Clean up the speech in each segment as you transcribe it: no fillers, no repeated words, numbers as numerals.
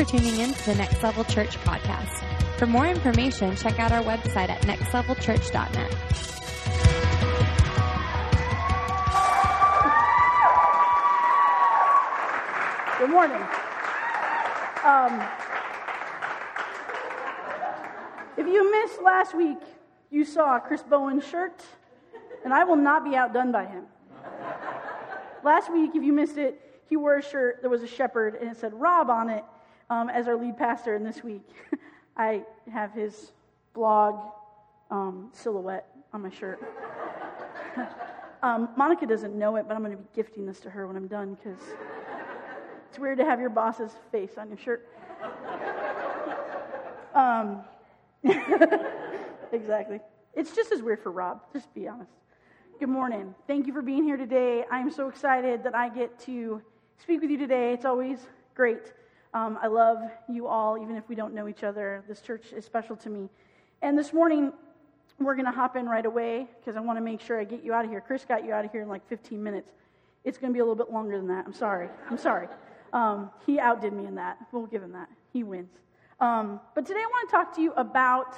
tuning in to the Next Level Church podcast. For more information, check out our website at nextlevelchurch.net. Good morning. If you missed last week, you saw Chris Bowen's shirt, and I will not be outdone by him. Last week, if you missed it, he wore a shirt that was a shepherd, and it said Rob on it as our lead pastor. And this week, I have his blog silhouette on my shirt. Monica doesn't know it, but I'm going to be gifting this to her when I'm done, because it's weird to have your boss's face on your shirt. Exactly. It's just as weird for Rob, just be honest. Good morning. Thank you for being here today. I'm so excited that I get to speak with you today. It's always great. I love you all, even if we don't know each other. This church is special to me. And this morning, we're going to hop in right away, because I want to make sure I get you out of here. Chris got you out of here in like 15 minutes. It's going to be a little bit longer than that. I'm sorry. He outdid me in that. We'll give him that. He wins. But today I want to talk to you about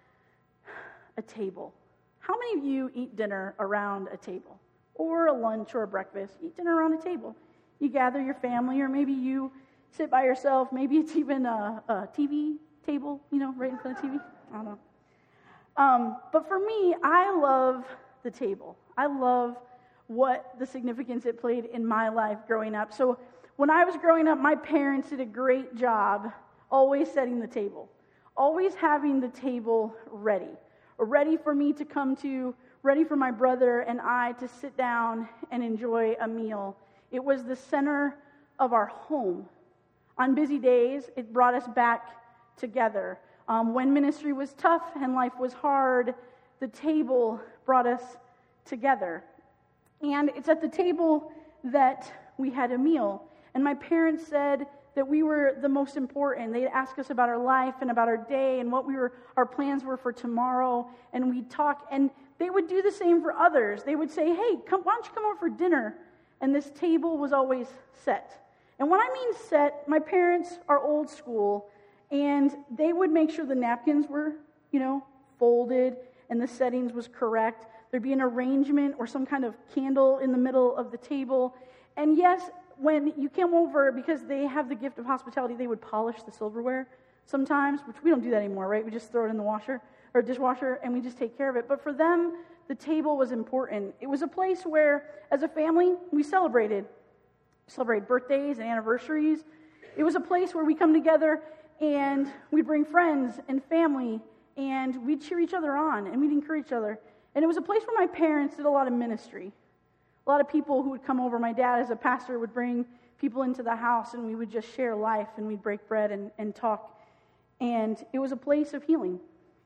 a table. How many of you eat dinner around a table? Or a lunch or a breakfast? Eat dinner around a table. You gather your family, or maybe you sit by yourself. Maybe it's even a TV table, right in front of the TV. I don't know. But for me, I love the table. I love what the significance it played in my life growing up. So when I was growing up, my parents did a great job always setting the table, always having the table ready for me to come to, ready for my brother and I to sit down and enjoy a meal. It was the center of our home. On busy days, it brought us back together. When ministry was tough and life was hard, the table brought us together. And it's at the table that we had a meal. And my parents said that we were the most important. They'd ask us about our life and about our day and what our plans were for tomorrow. And we'd talk, and they would do the same for others. They would say, hey, why don't you come over for dinner? And this table was always set. And when I mean set, my parents are old school, and they would make sure the napkins were, folded and the settings was correct. There'd be an arrangement or some kind of candle in the middle of the table. And yes, when you came over, because they have the gift of hospitality, they would polish the silverware sometimes, which we don't do that anymore, right? We just throw it in the washer or dishwasher and we just take care of it. But for them, the table was important. It was a place where, as a family, we celebrate birthdays and anniversaries. It was a place where we come together and we'd bring friends and family and we'd cheer each other on and we'd encourage each other. And it was a place where my parents did a lot of ministry. A lot of people who would come over. My dad, as a pastor, would bring people into the house and we would just share life and we'd break bread and talk. And it was a place of healing.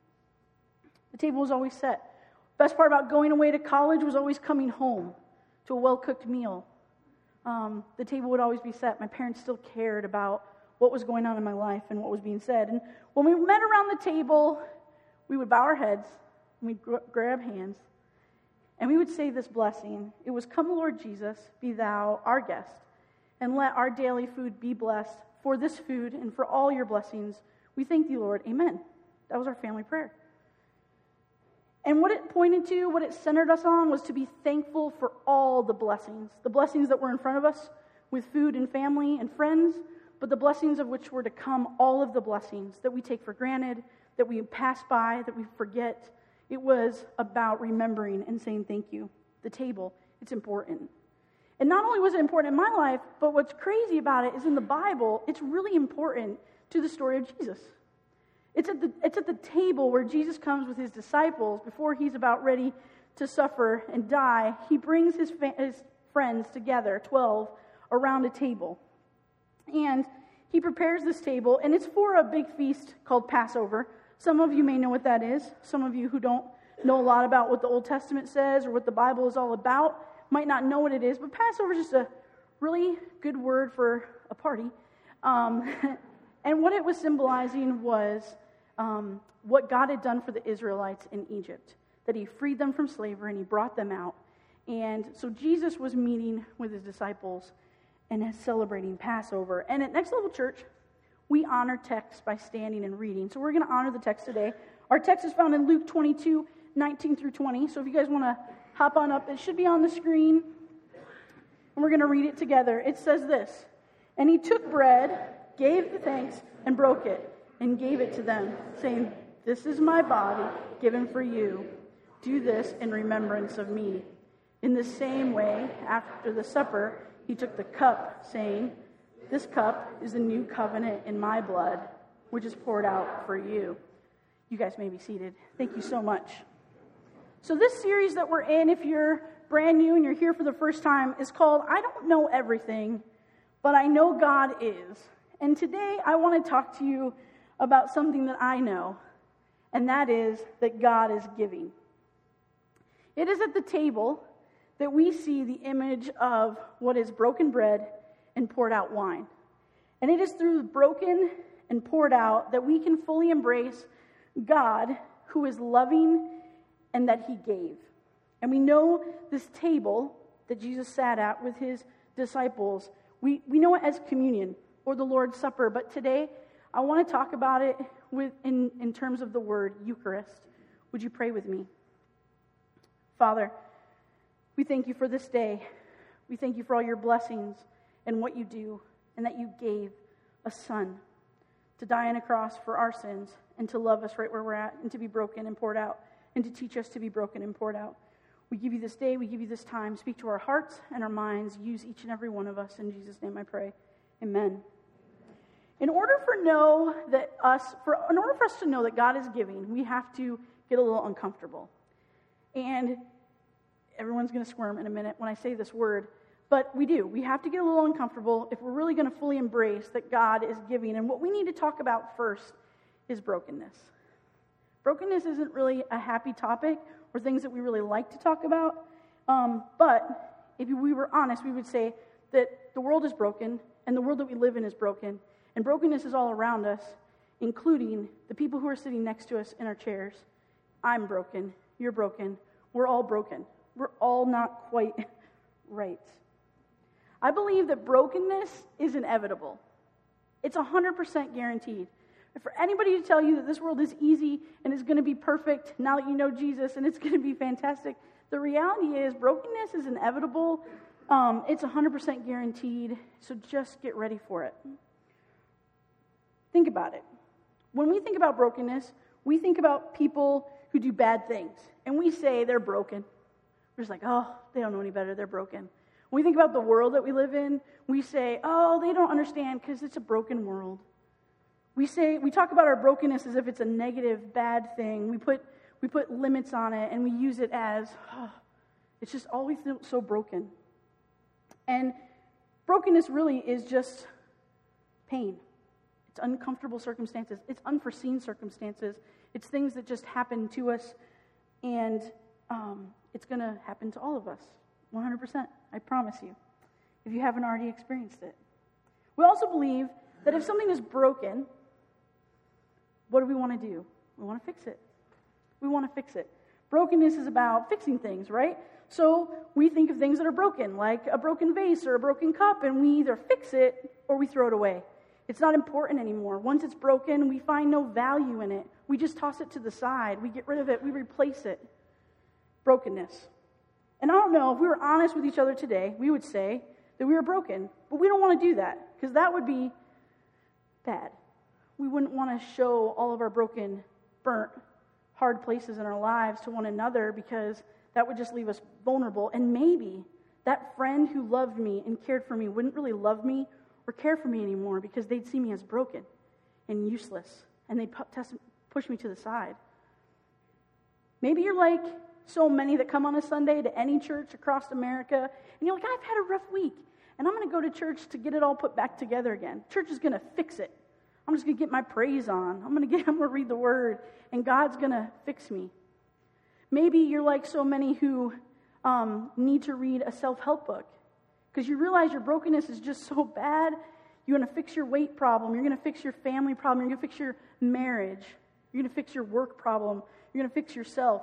The table was always set. Best part about going away to college was always coming home to a well-cooked meal. The table would always be set. My parents still cared about what was going on in my life and what was being said. And when we met around the table, we would bow our heads and we'd grab hands. And we would say this blessing. It was, come, Lord Jesus, be thou our guest, and let our daily food be blessed. For this food and for all your blessings, we thank thee, Lord. Amen. That was our family prayer. And what it pointed to, what it centered us on, was to be thankful for all the blessings that were in front of us with food and family and friends, but the blessings of which were to come, all of the blessings that we take for granted, that we pass by, that we forget. It was about remembering and saying thank you. The table, it's important. And not only was it important in my life, but what's crazy about it is in the Bible, it's really important to the story of Jesus. It's at the table where Jesus comes with his disciples before he's about ready to suffer and die. He brings his friends together, 12, around a table. And he prepares this table, and it's for a big feast called Passover. Some of you may know what that is. Some of you who don't know a lot about what the Old Testament says or what the Bible is all about might not know what it is. But Passover is just a really good word for a party. And what it was symbolizing was what God had done for the Israelites in Egypt, that he freed them from slavery and he brought them out. And so Jesus was meeting with his disciples and celebrating Passover. And at Next Level Church, we honor text by standing and reading. So we're going to honor the text today. Our text is found in Luke 22, 19 through 20. So if you guys want to hop on up, it should be on the screen. And we're going to read it together. It says this, "And he took bread, gave the thanks, and broke it, and gave it to them, saying, 'This is my body given for you. Do this in remembrance of me.' In the same way, after the supper, he took the cup, saying, 'This cup is the new covenant in my blood, which is poured out for you.'" You guys may be seated. Thank you so much. So this series that we're in, if you're brand new and you're here for the first time, is called "I Don't Know Everything, but I Know God Is." And today I want to talk to you about something that I know, and that is that God is giving. It is at the table that we see the image of what is broken bread and poured out wine. And it is through broken and poured out that we can fully embrace God, who is loving and that he gave. And we know this table that Jesus sat at with his disciples, we know it as communion or the Lord's Supper, but today I want to talk about it in terms of the word Eucharist. Would you pray with me? Father, we thank you for this day. We thank you for all your blessings and what you do, and that you gave a son to die on a cross for our sins and to love us right where we're at and to be broken and poured out and to teach us to be broken and poured out. We give you this day, we give you this time. Speak to our hearts and our minds. Use each and every one of us. In Jesus' name I pray. Amen. In order for us to know that God is giving, we have to get a little uncomfortable. And everyone's going to squirm in a minute when I say this word, but we do. We have to get a little uncomfortable if we're really going to fully embrace that God is giving. And what we need to talk about first is brokenness. Brokenness isn't really a happy topic or things that we really like to talk about, but if we were honest, we would say that the world is broken, and the world that we live in is broken, and brokenness is all around us, including the people who are sitting next to us in our chairs. I'm broken. You're broken. We're all broken. We're all not quite right. I believe that brokenness is inevitable. It's 100% guaranteed. And for anybody to tell you that this world is easy and is going to be perfect now that you know Jesus and it's going to be fantastic, the reality is brokenness is inevitable. It's 100% guaranteed, so just get ready for it. Think about it. When we think about brokenness, we think about people who do bad things, and we say they're broken. We're just like, oh, they don't know any better, they're broken. When we think about the world that we live in, we say, oh, they don't understand because it's a broken world. We talk about our brokenness as if it's a negative, bad thing. We put limits on it, and we use it as, oh, it's just always so broken. And brokenness really is just pain. It's uncomfortable circumstances. It's unforeseen circumstances. It's things that just happen to us, and it's going to happen to all of us, 100%, I promise you, if you haven't already experienced it. We also believe that if something is broken, what do we want to do? We want to fix it. We want to fix it. Brokenness is about fixing things, right? So we think of things that are broken, like a broken vase or a broken cup, and we either fix it or we throw it away. It's not important anymore. Once it's broken, we find no value in it. We just toss it to the side. We get rid of it. We replace it. Brokenness. And I don't know, if we were honest with each other today, we would say that we were broken. But we don't want to do that, because that would be bad. We wouldn't want to show all of our broken, burnt, hard places in our lives to one another, because that would just leave us vulnerable. And maybe that friend who loved me and cared for me wouldn't really love me or care for me anymore, because they'd see me as broken and useless, and they'd push me to the side. Maybe you're like so many that come on a Sunday to any church across America, and you're like, I've had a rough week, and I'm going to go to church to get it all put back together again. Church is going to fix it. I'm just going to get my praise on. I'm going to read the Word, and God's going to fix me. Maybe you're like so many who need to read a self-help book, because you realize your brokenness is just so bad. You're going to fix your weight problem. You're going to fix your family problem. You're going to fix your marriage. You're going to fix your work problem. You're going to fix yourself.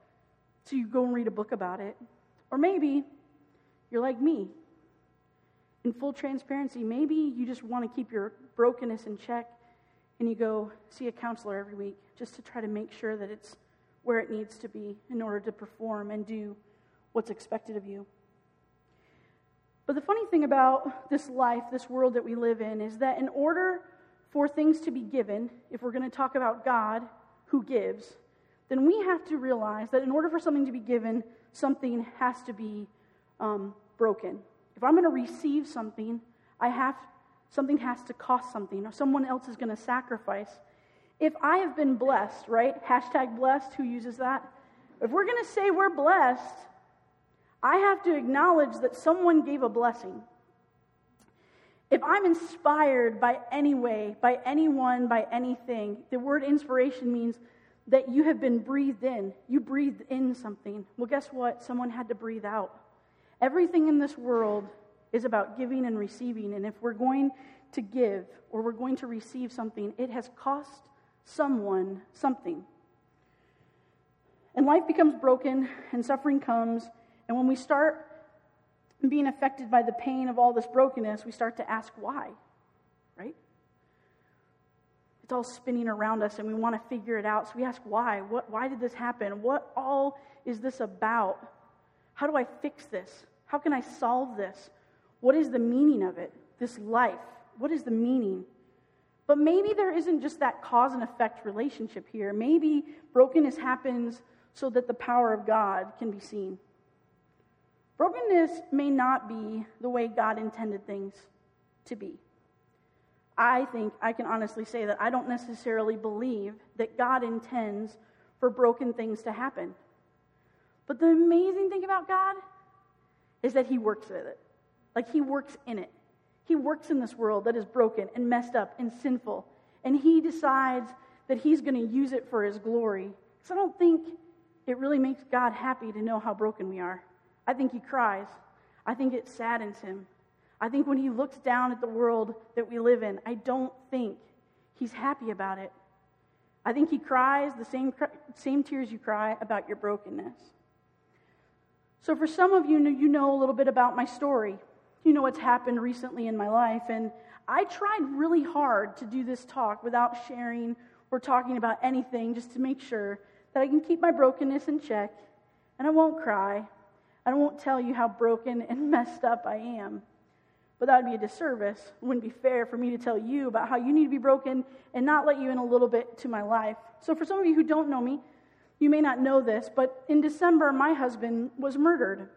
So you go and read a book about it. Or maybe you're like me, In full transparency, maybe you just want to keep your brokenness in check and you go see a counselor every week just to try to make sure that it's where it needs to be in order to perform and do what's expected of you. But the funny thing about this life, this world that we live in, is that in order for things to be given, if we're going to talk about God who gives, then we have to realize that in order for something to be given, something has to be broken. If I'm going to receive something, something has to cost something, or someone else is going to sacrifice. If I have been blessed, right? Hashtag blessed, who uses that? If we're going to say we're blessed, I have to acknowledge that someone gave a blessing. If I'm inspired by any way, by anyone, by anything, the word inspiration means that you have been breathed in. You breathed in something. Well, guess what? Someone had to breathe out. Everything in this world is about giving and receiving, and if we're going to give or we're going to receive something, it has cost someone something. And life becomes broken, and suffering comes, and when we start being affected by the pain of all this brokenness, we start to ask why, right? It's all spinning around us, and we want to figure it out, so we ask why. Why did this happen? What all is this about? How do I fix this? How can I solve this? What is the meaning of it? This life, what is the meaning? But maybe there isn't just that cause and effect relationship here. Maybe brokenness happens so that the power of God can be seen. Brokenness may not be the way God intended things to be. I think I can honestly say that I don't necessarily believe that God intends for broken things to happen. But the amazing thing about God is that He works with it. Like He works in it. He works in this world that is broken and messed up and sinful. And He decides that He's going to use it for His glory. Because I don't think it really makes God happy to know how broken we are. I think He cries. I think it saddens Him. I think when He looks down at the world that we live in, I don't think He's happy about it. I think He cries the same tears you cry about your brokenness. So for some of you, you know a little bit about my story. You know what's happened recently in my life, and I tried really hard to do this talk without sharing or talking about anything, just to make sure that I can keep my brokenness in check, and I won't cry, and I won't tell you how broken and messed up I am. But that would be a disservice. It wouldn't be fair for me to tell you about how you need to be broken and not let you in a little bit to my life. So for some of you who don't know me, you may not know this, but in December, my husband was murdered.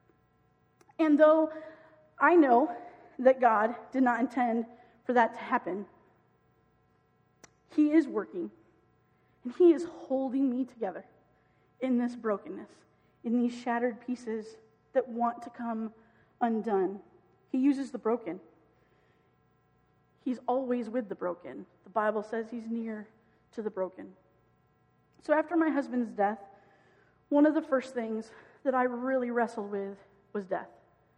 And though I know that God did not intend for that to happen, He is working, and He is holding me together in this brokenness, in these shattered pieces that want to come undone. He uses the broken. He's always with the broken. The Bible says He's near to the broken. So after my husband's death, one of the first things that I really wrestled with was death.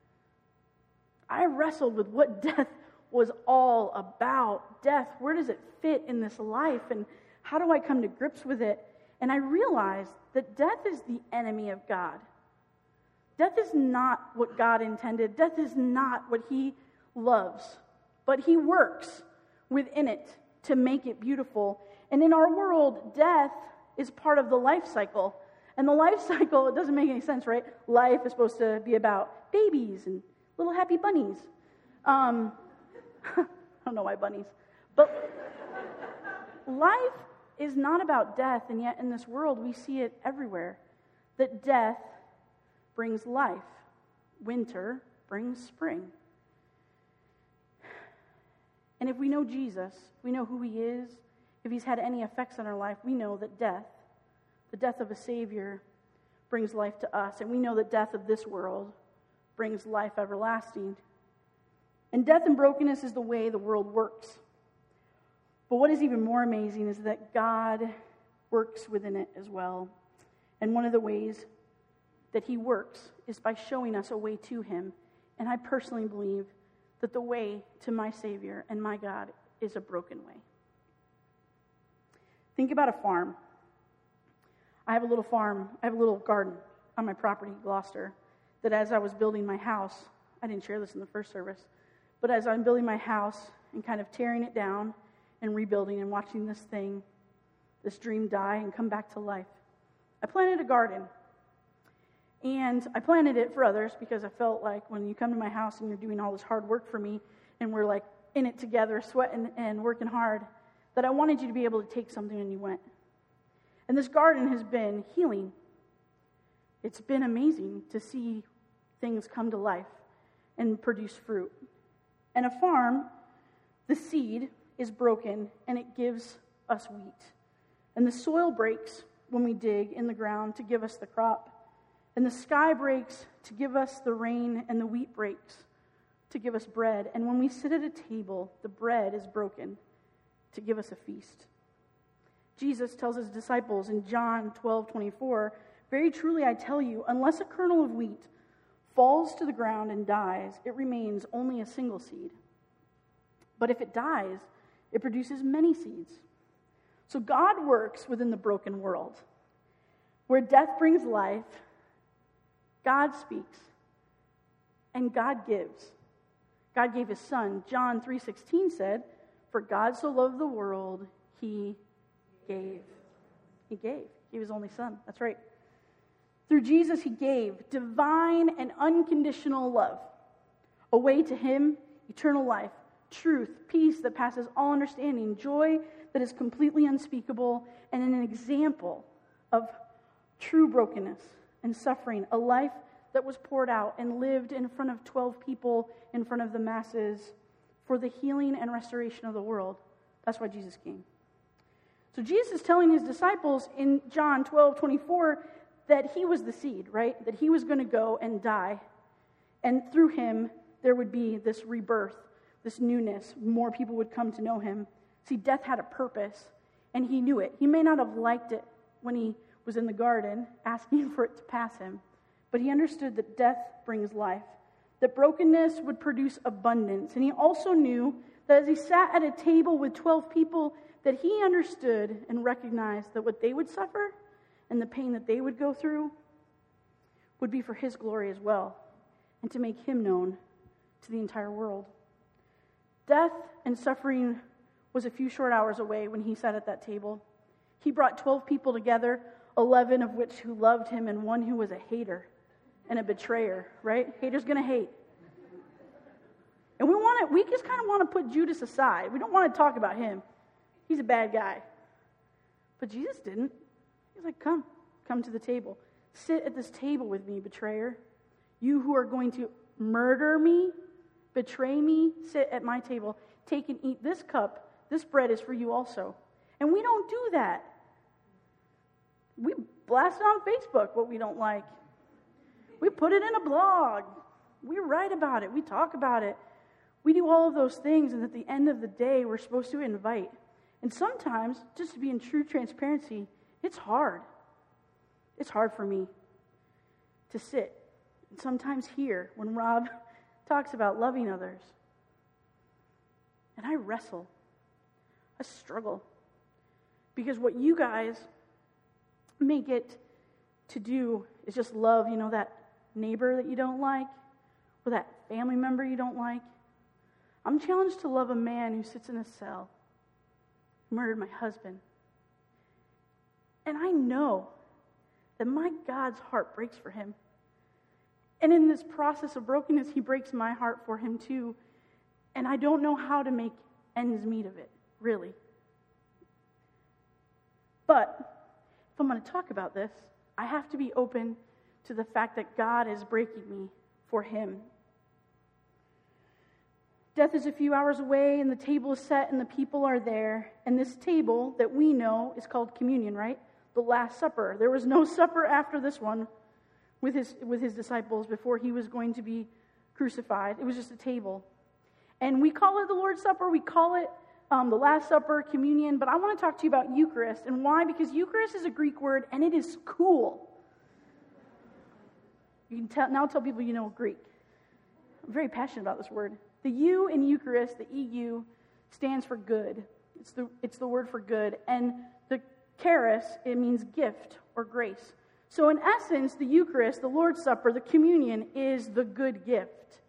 I wrestled with what death was all about. Death, where does it fit in this life? And how do I come to grips with it? And I realized that death is the enemy of God. Death is not what God intended. Death is not what He loves. But He works within it to make it beautiful. And in our world, death is part of the life cycle. And the life cycle, it doesn't make any sense, right? Life is supposed to be about babies and little happy bunnies. I don't know why bunnies. But life is not about death, and yet in this world we see it everywhere. That death brings life. Winter brings spring. And if we know Jesus, we know who He is, if He's had any effects on our life, we know that death, the death of a Savior, brings life to us. And we know that death of this world brings life everlasting. And death and brokenness is the way the world works. But what is even more amazing is that God works within it as well. And one of the ways that He works is by showing us a way to Him. And I personally believe that the way to my Savior and my God is a broken way. Think about a farm. I have a little farm. I have a little garden on my property, Gloucester, that as I was building my house, I didn't share this in the first service, but as I'm building my house and kind of tearing it down and rebuilding and watching this dream die and come back to life, I planted a garden. And I planted it for others because I felt like when you come to my house and you're doing all this hard work for me and we're like in it together, sweating and working hard, that I wanted you to be able to take something and you went. And this garden has been healing. It's been amazing to see things come to life and produce fruit. And a farm, the seed is broken and it gives us wheat. And the soil breaks when we dig in the ground to give us the crop. And the sky breaks to give us the rain, and the wheat breaks to give us bread. And when we sit at a table, the bread is broken to give us a feast. Jesus tells his disciples in John 12:24, "Very truly I tell you, unless a kernel of wheat falls to the ground and dies, it remains only a single seed. But if it dies, it produces many seeds." So God works within the broken world. Where death brings life, God speaks, and God gives. God gave his son. John 3:16 said, "For God so loved the world, he gave." He gave. He gave his only son. That's right. Through Jesus, he gave divine and unconditional love. A way to him, eternal life, truth, peace that passes all understanding, joy that is completely unspeakable, and an example of true brokenness and suffering, a life that was poured out and lived in front of 12 people, in front of the masses, for the healing and restoration of the world. That's why Jesus came. So Jesus is telling his disciples in John 12:24 that he was the seed, right? That he was going to go and die. And through him, there would be this rebirth, this newness. More people would come to know him. See, death had a purpose, and he knew it. He may not have liked it when he was in the garden asking for it to pass him, but he understood that death brings life, that brokenness would produce abundance. And he also knew that as he sat at a table with 12 people, that he understood and recognized that what they would suffer and the pain that they would go through would be for his glory as well, and to make him known to the entire world. Death and suffering was a few short hours away when he sat at that table. He brought 12 people together, 11 of which who loved him, and one who was a hater and a betrayer, right? Hater's going to hate. And we just kind of want to put Judas aside. We don't want to talk about him. He's a bad guy. But Jesus didn't. He's like, come to the table. Sit at this table with me, betrayer. You who are going to murder me, betray me, sit at my table. Take and eat this cup. This bread is for you also. And we don't do that. We blast it on Facebook what we don't like. We put it in a blog. We write about it. We talk about it. We do all of those things, and at the end of the day, we're supposed to invite. And sometimes, just to be in true transparency, it's hard. It's hard for me to sit and sometimes hear when Rob talks about loving others. And I wrestle. I struggle. Because what you guys may get to do is just love, that neighbor that you don't like, or that family member you don't like. I'm challenged to love a man who sits in a cell, who murdered my husband. And I know that my God's heart breaks for him. And in this process of brokenness, he breaks my heart for him too. And I don't know how to make ends meet of it, really. But if I'm going to talk about this, I have to be open to the fact that God is breaking me for him. Death is a few hours away, and the table is set, and the people are there. And this table that we know is called communion, right? The Last Supper. There was no supper after this one with his disciples before he was going to be crucified. It was just a table. And we call it the Lord's Supper. We call it the Last Supper, communion. But I want to talk to you about Eucharist. And why? Because Eucharist is a Greek word, and it is cool. You can now tell people you know Greek. I'm very passionate about this word. The U in Eucharist, the EU, stands for good. It's the word for good. And the charis, it means gift or grace. So in essence, the Eucharist, the Lord's Supper, the communion is the good gift.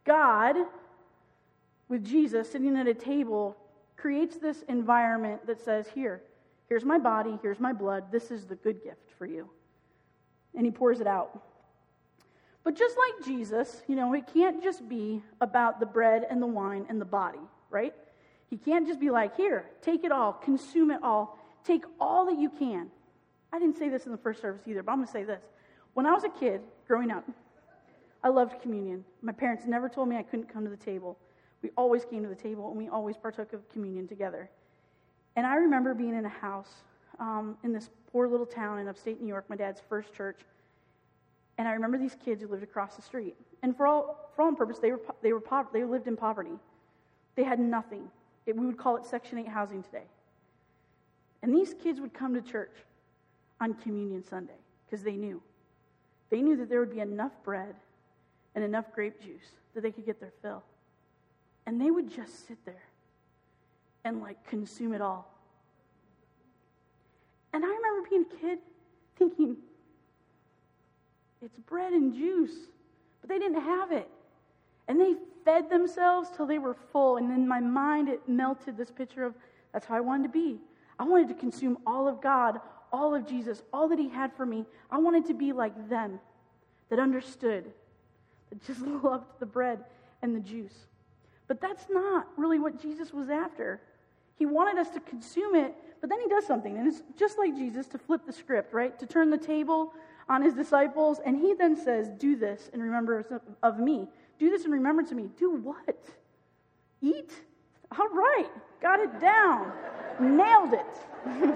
God, with Jesus sitting at a table, creates this environment that says, here's my body, here's my blood, this is the good gift for you. And he pours it out. But just like Jesus, it can't just be about the bread and the wine and the body, right? He can't just be like, here, take it all, consume it all, take all that you can. I didn't say this in the first service either, but I'm going to say this. When I was a kid, growing up, I loved communion. My parents never told me I couldn't come to the table. We always came to the table, and we always partook of communion together. And I remember being in a house in this poor little town in upstate New York, my dad's first church. And I remember these kids who lived across the street. And for all purpose, they lived in poverty. They had nothing. We would call it Section 8 housing today. And these kids would come to church on Communion Sunday because they knew. They knew that there would be enough bread and enough grape juice that they could get their fill. And they would just sit there and consume it all. And I remember being a kid thinking, it's bread and juice. But they didn't have it. And they fed themselves till they were full. And in my mind, it melted this picture of, that's how I wanted to be. I wanted to consume all of God, all of Jesus, all that he had for me. I wanted to be like them, that understood, that just loved the bread and the juice. But that's not really what Jesus was after. He wanted us to consume it, but then he does something. And it's just like Jesus to flip the script, right? To turn the table on his disciples. And he then says, do this in remembrance of me. Do this in remembrance of me. Do what? Eat? All right. Got it down. Nailed it.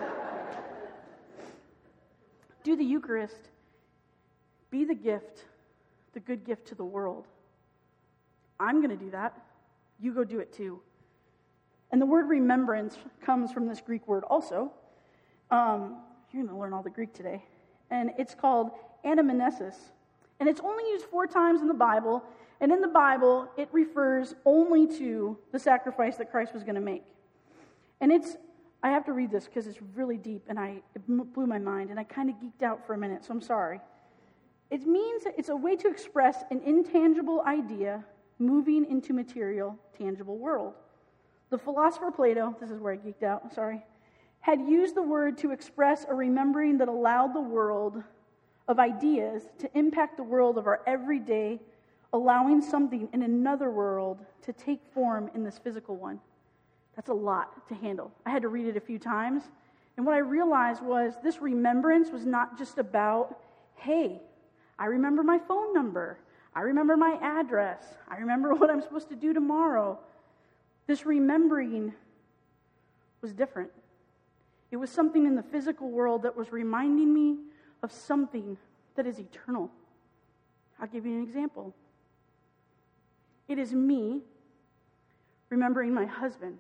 Do the Eucharist. Be the gift, the good gift to the world. I'm going to do that. You go do it too. And the word remembrance comes from this Greek word also. You're going to learn all the Greek today. And it's called anamnesis. And it's only used 4 times in the Bible. And in the Bible, it refers only to the sacrifice that Christ was going to make. And I have to read this because it's really deep and it blew my mind. And I kind of geeked out for a minute, so I'm sorry. It means it's a way to express an intangible idea moving into material, tangible world. The philosopher Plato, this is where I geeked out, sorry, had used the word to express a remembering that allowed the world of ideas to impact the world of our everyday, allowing something in another world to take form in this physical one. That's a lot to handle. I had to read it a few times, and what I realized was this remembrance was not just about, hey, I remember my phone number, I remember my address, I remember what I'm supposed to do tomorrow. This remembering was different. It was something in the physical world that was reminding me of something that is eternal. I'll give you an example. It is me remembering my husband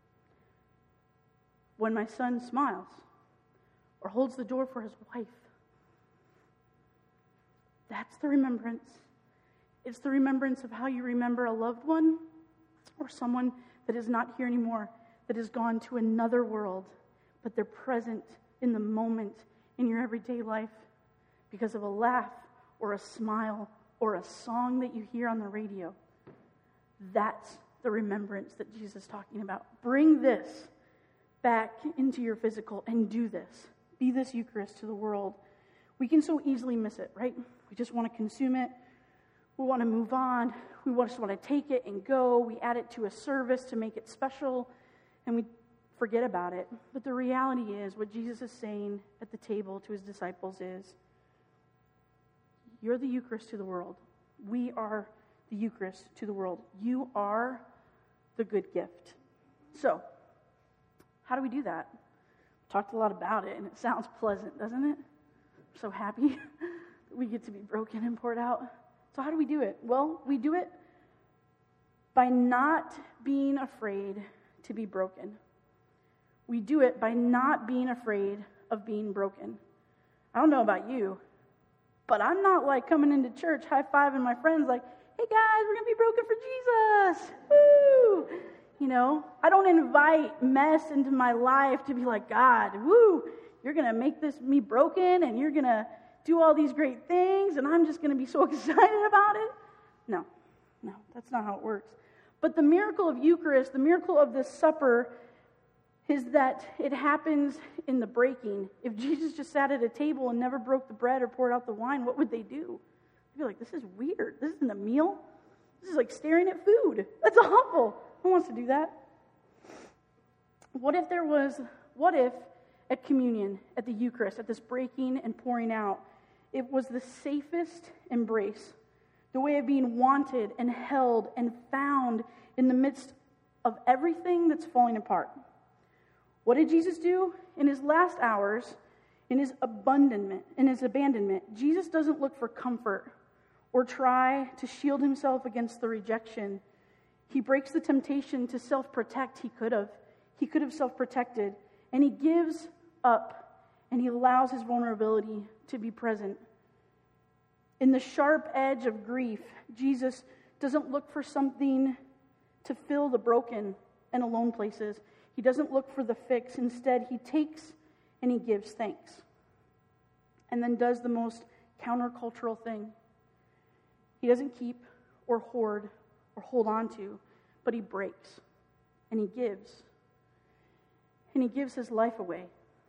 when my son smiles or holds the door for his wife. That's the remembrance. It's the remembrance of how you remember a loved one or someone that is not here anymore, that has gone to another world, but they're present in the moment in your everyday life because of a laugh or a smile or a song that you hear on the radio. That's the remembrance that Jesus is talking about. Bring this back into your physical and do this. Be this Eucharist to the world. We can so easily miss it, right? We just want to consume it. We want to move on. We just want to take it and go. We add it to a service to make it special, and we forget about it. But the reality is, what Jesus is saying at the table to his disciples is, you're the Eucharist to the world. We are the Eucharist to the world. You are the good gift. So, how do we do that? We talked a lot about it, and it sounds pleasant, doesn't it? I'm so happy that we get to be broken and poured out. So how do we do it? Well, we do it by not being afraid to be broken. We do it by not being afraid of being broken. I don't know about you, but I'm not coming into church high-fiving my friends like, hey guys, we're going to be broken for Jesus. Woo! I don't invite mess into my life to be like, God, woo, you're going to make me broken and you're going to do all these great things and I'm just going to be so excited about it. No. No, that's not how it works. But the miracle of Eucharist, the miracle of this supper, is that it happens in the breaking. If Jesus just sat at a table and never broke the bread or poured out the wine, what would they do? They'd be like, this is weird. This isn't a meal. This is like staring at food. That's awful. Who wants to do that? What if at communion, at the Eucharist, at this breaking and pouring out, it was the safest embrace, the way of being wanted and held and found in the midst of everything that's falling apart? What did Jesus do? In his last hours, in his abandonment, Jesus doesn't look for comfort or try to shield himself against the rejection. He breaks the temptation to self-protect. He could have self-protected, and he gives up, and he allows his vulnerability to be present. In the sharp edge of grief, Jesus doesn't look for something to fill the broken and alone places. He doesn't look for the fix. Instead, he takes and he gives thanks. And then does the most countercultural thing. He doesn't keep or hoard or hold on to, but he breaks and he gives. And he gives his life away.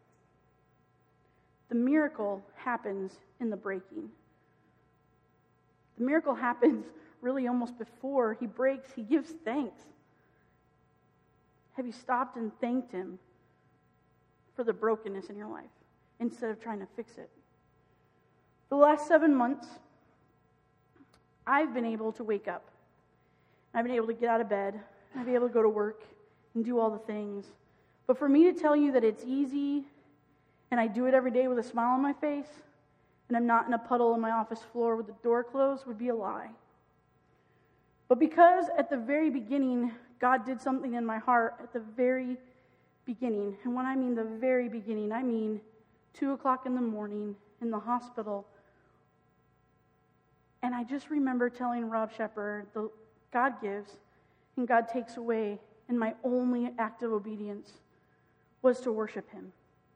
The miracle happens in the breaking. The miracle happens really almost before he breaks. He gives thanks. Have you stopped and thanked him for the brokenness in your life instead of trying to fix it? The last 7 months, I've been able to wake up. I've been able to get out of bed. I've been able to go to work and do all the things. But for me to tell you that it's easy and I do it every day with a smile on my face and I'm not in a puddle on my office floor with the door closed would be a lie. But because at the very beginning, God did something in my heart at the very beginning. And when I mean the very beginning, I mean 2 o'clock in the morning in the hospital. And I just remember telling Rob Shepard, God gives and God takes away. And my only act of obedience was to worship him.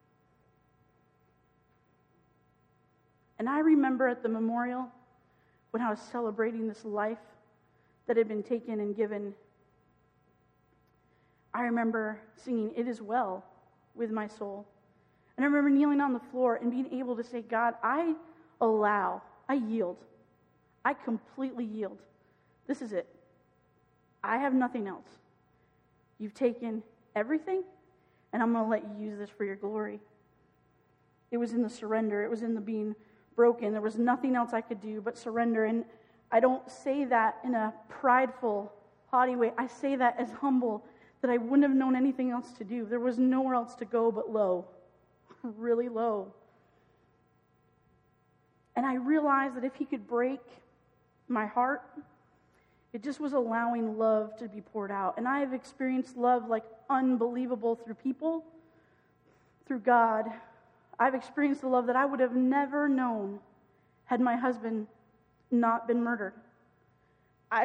And I remember at the memorial when I was celebrating this life that had been taken and given, I remember singing, "It is well with my soul." And I remember kneeling on the floor and being able to say, God, I yield. I completely yield. This is it. I have nothing else. You've taken everything, and I'm going to let you use this for your glory. It was in the surrender. It was in the being broken. There was nothing else I could do but surrender. And I don't say that in a prideful, haughty way. I say that as humble, that I wouldn't have known anything else to do. There was nowhere else to go but low, really low. And I realized that if he could break my heart, it just was allowing love to be poured out. And I have experienced love like unbelievable through people, through God. I've experienced the love that I would have never known had my husband not been murdered. I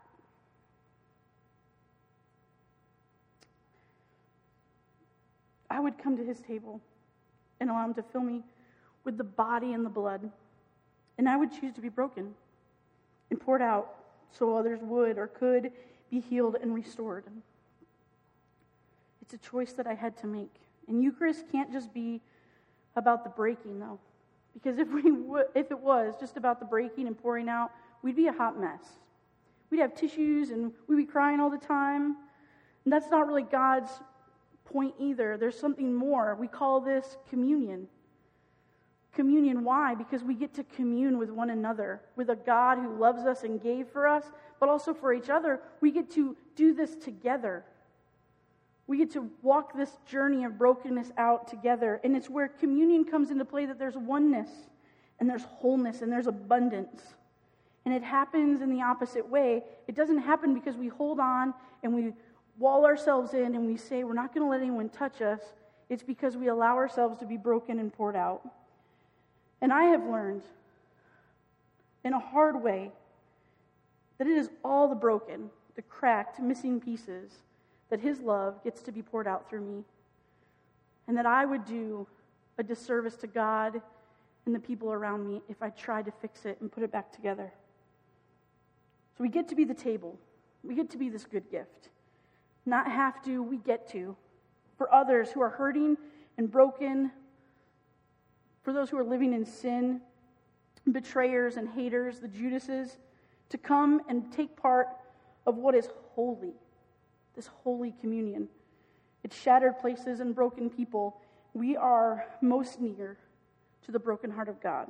would come to his table and allow him to fill me with the body and the blood. And I would choose to be broken and poured out so others would or could be healed and restored. It's a choice that I had to make. And Eucharist can't just be about the breaking, though. Because if it was just about the breaking and pouring out, we'd be a hot mess. We'd have tissues and we'd be crying all the time. And that's not really God's point either. There's something more. We call this communion. Communion, why? Because we get to commune with one another, with a God who loves us and gave for us, but also for each other. We get to do this together. We get to walk this journey of brokenness out together. And it's where communion comes into play, that there's oneness, and there's wholeness, and there's abundance. And it happens in the opposite way. It doesn't happen because we hold on and we wall ourselves in and we say, we're not going to let anyone touch us. It's because we allow ourselves to be broken and poured out. And I have learned in a hard way that it is all the broken, the cracked, missing pieces that his love gets to be poured out through me. And that I would do a disservice to God and the people around me if I tried to fix it and put it back together. So we get to be the table. We get to be this good gift. Not have to, we get to. For others who are hurting and broken, for those who are living in sin, betrayers and haters, the Judases, to come and take part of what is holy, this holy communion. It's shattered places and broken people. We are most near to the broken heart of God.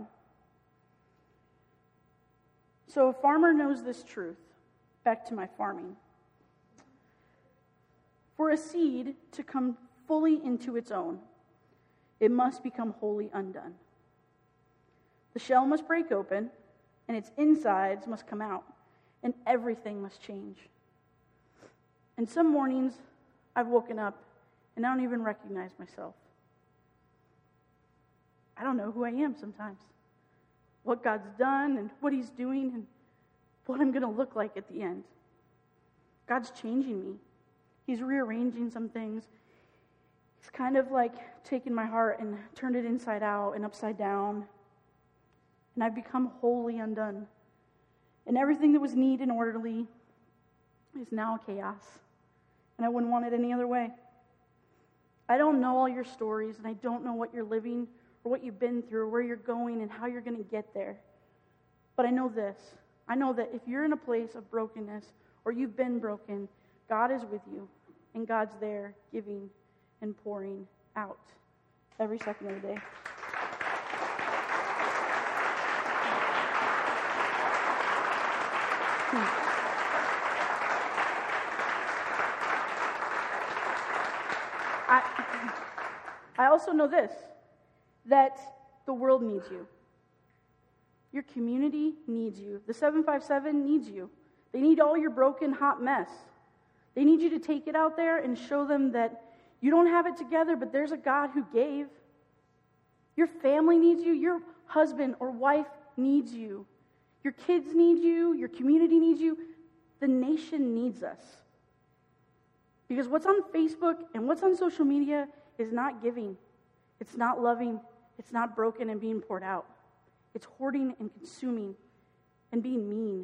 So a farmer knows this truth. Back to my farming. For a seed to come fully into its own, it must become wholly undone. The shell must break open, and its insides must come out, and everything must change. And some mornings, I've woken up, and I don't even recognize myself. I don't know who I am sometimes, what God's done, and what He's doing, and what I'm going to look like at the end. God's changing me. He's rearranging some things. He's kind of like taken my heart and turned it inside out and upside down. And I've become wholly undone. And everything that was neat and orderly is now chaos. And I wouldn't want it any other way. I don't know all your stories, and I don't know what you're living or what you've been through or where you're going and how you're going to get there. But I know this. I know that if you're in a place of brokenness or you've been broken, God is with you, and God's there giving and pouring out every second of the day. I also know this, that the world needs you. Your community needs you. The 757 needs you. They need all your broken, hot mess. They need you to take it out there and show them that you don't have it together, but there's a God who gave. Your family needs you. Your husband or wife needs you. Your kids need you. Your community needs you. The nation needs us. Because what's on Facebook and what's on social media is not giving. It's not loving. It's not broken and being poured out. It's hoarding and consuming and being mean.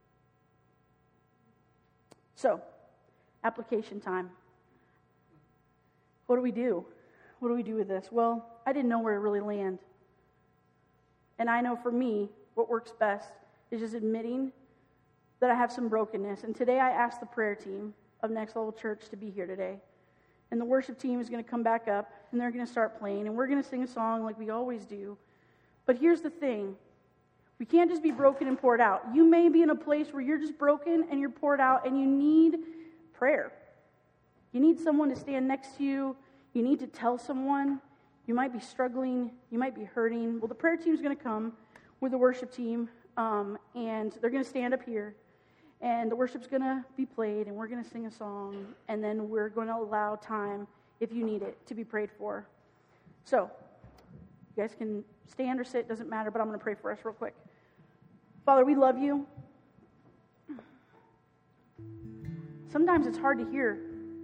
So, application time. What do we do? What do we do with this? Well, I didn't know where to really land. And I know for me, what works best is just admitting that I have some brokenness. And today I asked the prayer team of Next Level Church to be here today. And the worship team is going to come back up, and they're going to start playing, and we're going to sing a song like we always do. But here's the thing. We can't just be broken and poured out. You may be in a place where you're just broken and you're poured out, and you need prayer. You need someone to stand next to you. You need to tell someone. You might be struggling. You might be hurting. Well, the prayer team is going to come with the worship team, and they're going to stand up here. And the worship's going to be played, and we're going to sing a song, and then we're going to allow time, if you need it, to be prayed for. So, you guys can stand or sit, doesn't matter, but I'm going to pray for us real quick. Father, we love you. Sometimes it's hard to hear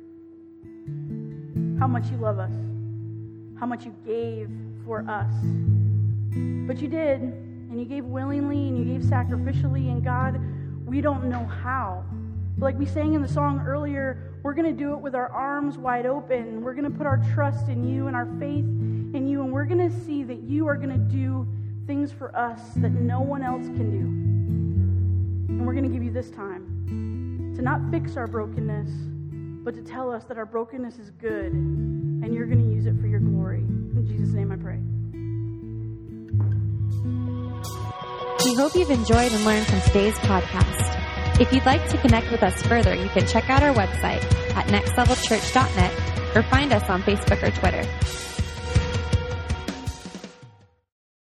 how much you love us, how much you gave for us. But you did, and you gave willingly, and you gave sacrificially, and God, we don't know how. Like we sang in the song earlier, we're going to do it with our arms wide open. We're going to put our trust in you and our faith in you, and we're going to see that you are going to do things for us that no one else can do. And we're going to give you this time to not fix our brokenness, but to tell us that our brokenness is good, and you're going to use it for your glory. In Jesus' name I pray. We hope you've enjoyed and learned from today's podcast. If you'd like to connect with us further, you can check out our website at nextlevelchurch.net or find us on Facebook or Twitter.